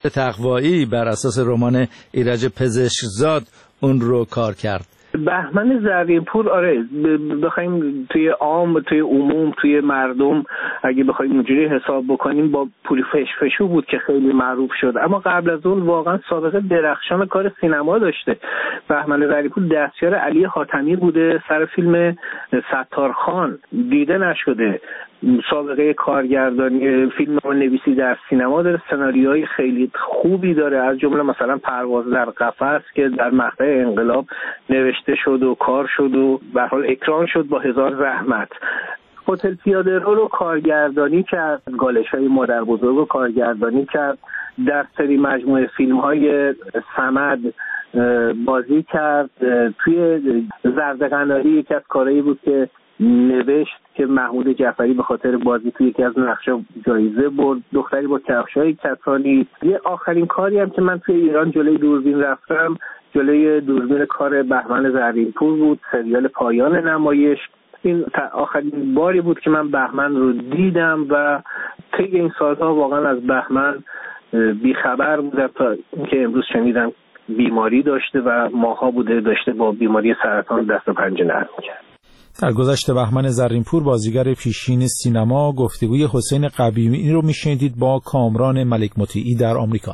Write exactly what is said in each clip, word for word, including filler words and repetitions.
تقوایی بر اساس رمان ایرج پزشکزاد اون رو کار کرد. بهمن زرینپور آره بخوایم توی عام توی عموم توی مردم اگه بخوایم اونجوری حساب بکنیم با پولی فشفشو بود که خیلی معروف شد، اما قبل از اون واقعا سابقه درخشان کار سینما داشته. بهمن زرینپور دستیار علی حاتمی بوده سر فیلم ستارخان، دیده نشده. سابقه کارگردانی فیلم و نویسی در سینما داره، سناریوهای خیلی خوبی داره، از جمله مثلا پرواز در قفس که در مقطع انقلاب نوشته شد و کار شد و به هر حال اکران شد با هزار زحمت. هتل پیاده رو رو کارگردانی کرد، گالش‌های مادر بزرگ رو کارگردانی کرد، در سری مجموعه فیلم‌های صمد بازی کرد. توی زردقناری یکی از کارهایی بود که نوشت که محمود جعفری به خاطر بازی توی یکی از نقشا جایزه برد. دختری با کفشای کتانی. یه آخرین کاری هم که من توی ایران جلوی دوربین رفتم جلوی دوربین کار بهمن زرینپور بود، سریال پایان نمایش. این آخرین باری بود که من بهمن رو دیدم و طی این سالها واقعا از بهمن بیخبر بودم تا اینکه امروز شنیدم بیماری داشته و ماها بوده داشته با بیماری سرطان دست و پنجه نرم کرد. در گذشته بهمن زرینپور بازیگر پیشین سینما گفتگوی حسین قبیمی رو میشنیدید با کامران ملک مطیعی در آمریکا.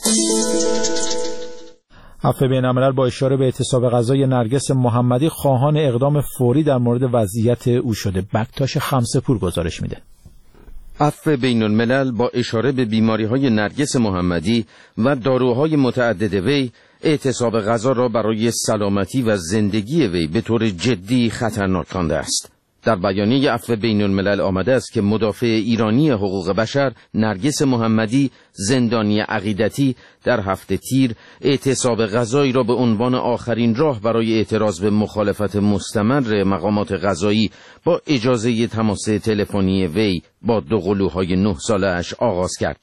عفو بین‌الملل با اشاره به اعتصاب غذای نرگس محمدی خواهان اقدام فوری در مورد وضعیت او شده. بکتاش خمسه‌پور گزارش میده. عفو بین‌الملل با اشاره به بیماری‌های نرگس محمدی و داروهای متعدد وی اعتصاب غذا را برای سلامتی و زندگی وی به طور جدی خطرناک خوانده است. در بیانیه عفو بین‌الملل آمده است که مدافع ایرانی حقوق بشر نرگس محمدی زندانی عقیدتی در هفته تیر اعتصاب غذایی را به عنوان آخرین راه برای اعتراض به مخالفت مستمر مقامات قضایی با اجازه تماس تلفنی وی با دو قلوهای نه ساله اش آغاز کرد.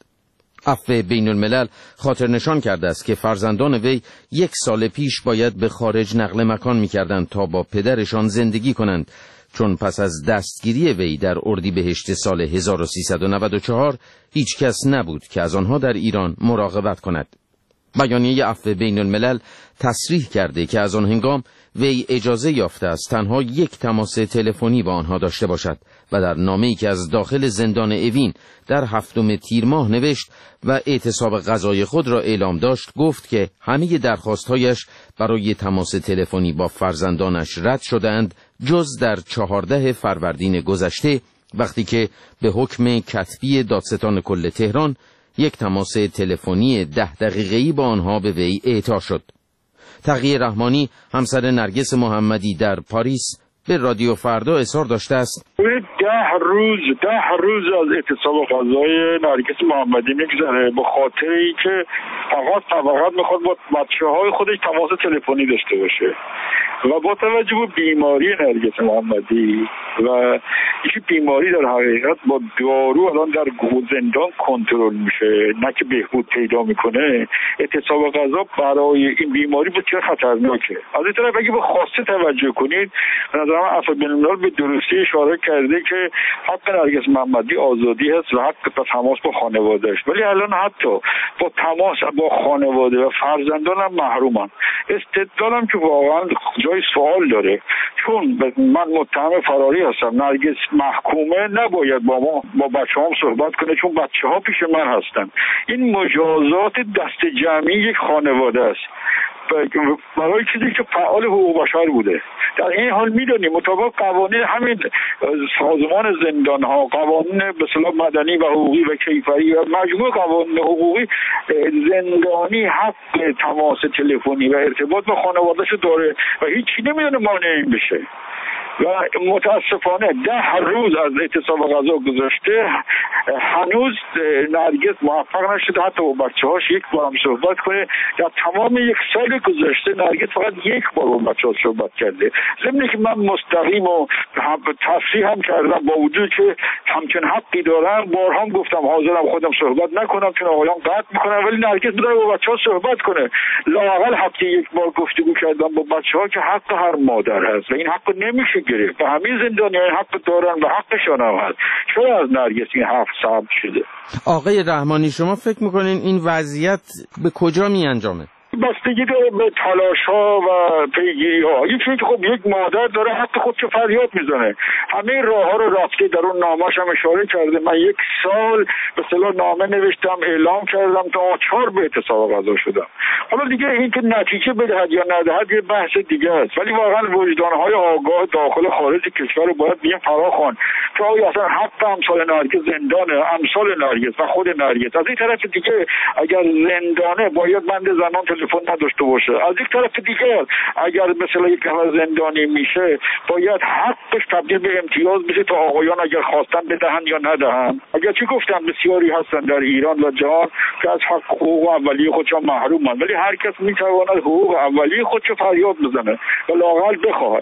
عفو بین‌الملل خاطر نشان کرده است که فرزندان وی یک سال پیش باید به خارج نقل مکان می‌کردند تا با پدرشان زندگی کنند، چون پس از دستگیری وی در اردیبهشت سال هزار و سیصد و نود و چهار هیچ کس نبود که از آنها در ایران مراقبت کند. بیانیه عفو بین‌الملل تصریح کرده که از آن هنگام وی اجازه یافته است تنها یک تماس تلفنی با آنها داشته باشد و در نامه‌ای که از داخل زندان اوین در هفتم تیر ماه نوشت و اعتصاب غذای خود را اعلام داشت گفت که همه درخواست‌هایش برای تماس تلفنی با فرزندانش رد شدند جز در چهارده فروردین گذشته وقتی که به حکم کتبی دادستان کل تهران یک تماس تلفنی ده دقیقه‌ای با آنها به وی اعطا شد. تقی رحمانی همسر نرگس محمدی در پاریس به رادیو فردا اظهار داشته است ده روز ده روز از اعتصاب غذای نرگس محمدی میگذره به خاطر اینکه فقط فقط میخواد با بچه‌های خودش تماس تلفنی داشته باشه و با توجه به بیماری نرگس محمدی و این بیماری در حقیقت با دارو الان در زندان کنترل میشه نه که بهبود پیدا میکنه، اعتصاب غذا برای این بیماری بسیار خطرناکه. از این طرف اگه به خواسته توجه کنید به نظر من عفو بین‌الملل به درستی اشاره کرده که حق نرگس محمدی آزادی هست و حق به تماس با خانواده‌اش، ولی الان حتی با تماس با خانواده و فرزندانم محرومن. استدلالم که واقعا جای سوال داره، چون من متهم فراری هستم، نرگس محکومه نباید با ما با بچه‌هام صحبت کنه چون بچه‌ها پیش من هستن. این مجازات دست جمعی یک خانواده است برای چیزی که فعال حقوق بشر بوده. در این حال میدونیم مطابق قوانین همین سازمان زندان ها، قوانین به اصطلاح مدنی و حقوقی و کیفری و مجموع قوانین حقوقی، زندانی حق تماس تلفنی و ارتباط با خانواده‌اش داره و هیچی نمیدونه مانع این بشه. و متاسفانه ده روز از اعتصاب غذا گذشته هنوز نرگس موفق نشده حتی با بچه‌هاش یک بار هم صحبت کنه. در تمام یک سال گذشته نرگس فقط یک بار با بچه‌ها صحبت کرده. ضمن که من مستقیم و تصریح هم کردم با وجود که همچنین حقی دارم، بارها هم گفتم حاضرم خودم صحبت نکنم چون آقایان قطع میکنن، ولی نرگس داره با بچه‌ها صحبت کنه. لااقل هفته یک بار گفتگو کردم با بچه‌ها که حق هر مادر هست و این حق نمیشه گرفت و همه زندانیان حق دارن و حقشان هم هست. چرا از نرگس این حرف ثبت شده؟ آقای رحمانی شما فکر میکنین این وضعیت به کجا می انجامه؟ بستگی داره به تلاش ها و پیگیری ها. این چون که خب یک مادر داره حق خودش فریاد میزنه، همه راه ها رو رفته، در اون نامش هم اشاره کرده. من یک سال به اصطلاح نامه نوشتم، اعلام کردم تا آچار به اعتصاب غذا شدم. حالا دیگه این که نتیجه بدهد یا ندهد یه بحث دیگه است، ولی واقعا وجدان های آگاه داخل و خارج کشور رو باید بیان فراخوان که آیا اصلا حق امثال نرگس زندانه، امثال نرگس و خود نرگس. از این طرف دیگه اگر زندانه باید بند زنان تلفن نداشته باشه، از یک طرف دیگه اگر مثلا یک نفر زندانی میشه باید حقش تبدیل به امتیاز بشه تا آقایان اگر خواستن بدهن یا ندهن. اگر چی گفتم بسیاری هستن در ایران و جهان که از حق حقوق اولیه خودشان محرومن، ولی هر کس میتواند حقوق اولیه خودشو فریاد بزنه و لااقل بخواهد.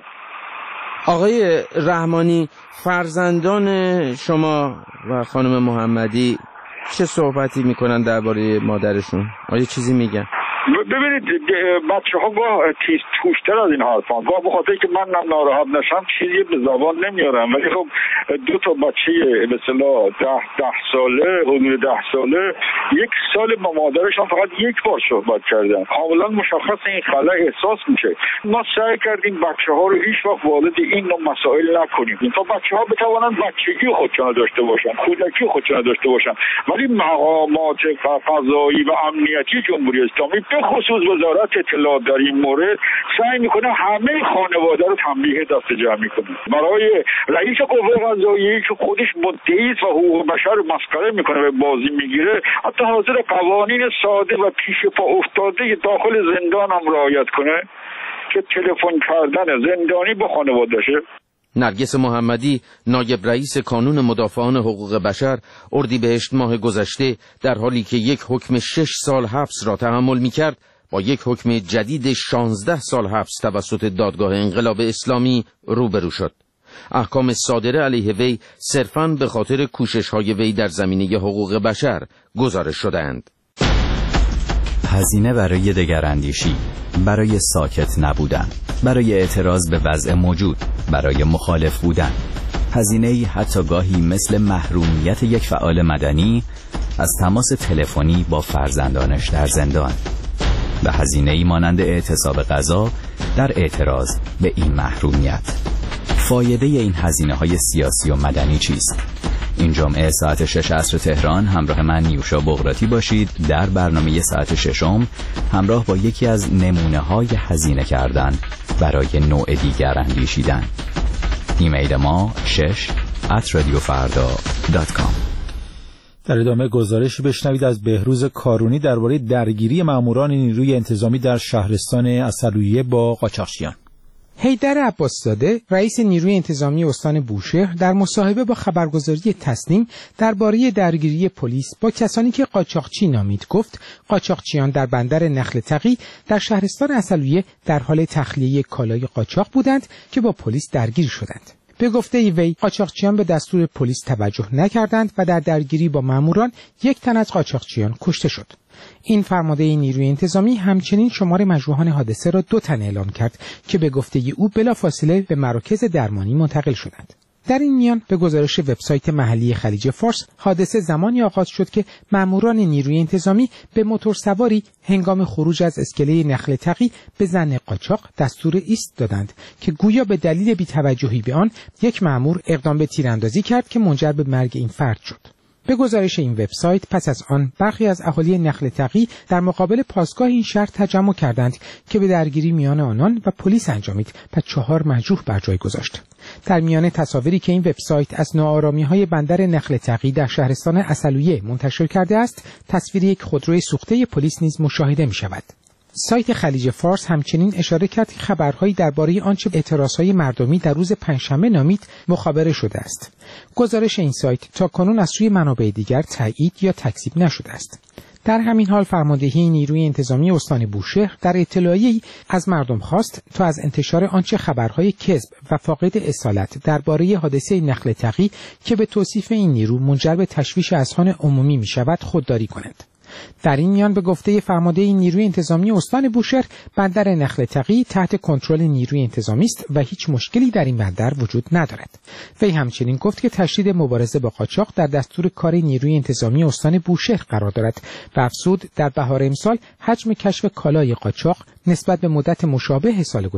آقای رحمانی، فرزندان شما و خانم محمدی چه صحبتی میکنن درباره مادرشون؟ آیا چیزی میگن؟ ببینید بچه ها گاه تیز توشتر از این حرفان، گاه به خاطر که من ناراحت نشم چیزی به زبان نمیارم، ولی خب دو تا بچه به اصطلاح ده ده ساله حدود ده ساله یک سال با مادرشان فقط یک بار صحبت کردن، کاملا مشخص این خلأ احساس میشه. ما سعی کردیم بچه ها رو هیچ وقت وارد این نوع مسائل نکنیم تا بچه ها بتوانند بچگی خودشان داشته باشن، کودکی خودشان داشته باشن، ولی مقامات قضایی و امنیتی جمهوری اسلامی به خصوص وزارت اطلاعات در این مورد سعی میکنه همه خانواده رو تنبیه دست جمعی کنه. برای رئیس قوه قضاییه که خودش مدعی است و حقوق بشر رو مسخره میکنه و بازی میگیره، حتی حاضر قوانین ساده و پیش پا افتاده داخل زندان هم رعایت کنه که تلفن کردن زندانی با خانواده‌شه. نرگس محمدی، نایب رئیس کانون مدافعان حقوق بشر، اردیبهشت ماه گذشته در حالی که یک حکم شش سال حبس را تحمل می‌کرد، با یک حکم جدید شانزده سال حبس توسط دادگاه انقلاب اسلامی روبرو شد. احکام صادره علیه وی صرفاً به خاطر کوشش‌های وی در زمینه حقوق بشر گزارش شدند. هزینه برای دگراندیشی، برای ساکت نبودن، برای اعتراض به وضع موجود، برای مخالف بودن. هزینه‌ای حتی گاهی مثل محرومیت یک فعال مدنی از تماس تلفنی با فرزندانش در زندان، و هزینه‌ای مانند اعتصاب غذا در اعتراض به این محرومیت. فایده این هزینه‌های سیاسی و مدنی چیست؟ این جمعه ساعت شش عصر تهران همراه من نیوشا بغراتی باشید در برنامه ساعت ششم همراه با یکی از نمونه‌های هزینه کردن برای نوع دیگر اندیشیدن. ایمیل ما شش ات رادیو فردا دات کام. در ادامه گزارشی بشنوید از بهروز کارونی درباره درگیری ماموران نیروی انتظامی در شهرستان عسلویه با قاچاقچیان. حیدر عباسزاده، رئیس نیروی انتظامی استان بوشهر، در مصاحبه با خبرگزاری تسنیم درباره درگیری پلیس با کسانی که قاچاقچی نامید گفت قاچاقچیان در بندر نخل تقی در شهرستان عسلویه در حال تخلیه کالای قاچاق بودند که با پلیس درگیر شدند. به گفته وی قاچاقچیان به دستور پلیس توجه نکردند و در درگیری با ماموران یک تن از قاچاقچیان کشته شد. این فرمانده نیروی انتظامی همچنین شمار مجروحان حادثه را دو تن اعلام کرد که به گفته او بلافاصله به مراکز درمانی منتقل شدند. در این میان به گزارش وبسایت محلی خلیج فارس، حادثه زمانی آغاز شد که ماموران نیروی انتظامی به موتورسواری هنگام خروج از اسکله نخل تقی به زن قاچاق دستور ایست دادند که گویا به دلیل بی‌توجهی به آن یک مامور اقدام به تیراندازی کرد که منجر به مرگ این فرد شد. به گزارش این وبسایت پس از آن برخی از اهالی نخل تقی در مقابل پاسگاه این شهر تجمع کردند که به درگیری میان آنان و پلیس انجامید و چهار مجروح بر جای گذاشت. در میان تصاویری که این وبسایت از ناآرامی‌های بندر نخل تقی در شهرستان عسلویه منتشر کرده است، تصویر یک خودروی سوخته پلیس نیز مشاهده می‌شود. سایت خلیج فارس همچنین اشاره کرد که خبرهایی درباره آنچه اعتراضهای مردمی در روز پنجشنبه نامید مخابره شده است. گزارش این سایت تاکنون از سوی منابع دیگر تایید یا تکذیب نشده است. در همین حال فرماندهی نیروی انتظامی استان بوشهر در اطلاعیه‌ای از مردم خواست تا از انتشار آنچه خبرهای کذب و فاقد اصالت درباره حادثه نخل تقی که به توصیف این نیرو منجر به تشویش اذهان عمومی می‌شود خودداری کنند. در این میان به گفته فرمانده نیروی انتظامی استان بوشهر، بندر نخل تقی تحت کنترل نیروی انتظامی است و هیچ مشکلی در این بندر وجود ندارد. وی همچنین گفت که تشدید مبارزه با قاچاق در دستور کار نیروی انتظامی استان بوشهر قرار دارد و افزود در بهار امسال حجم کشف کالای قاچاق نسبت به مدت مشابه سال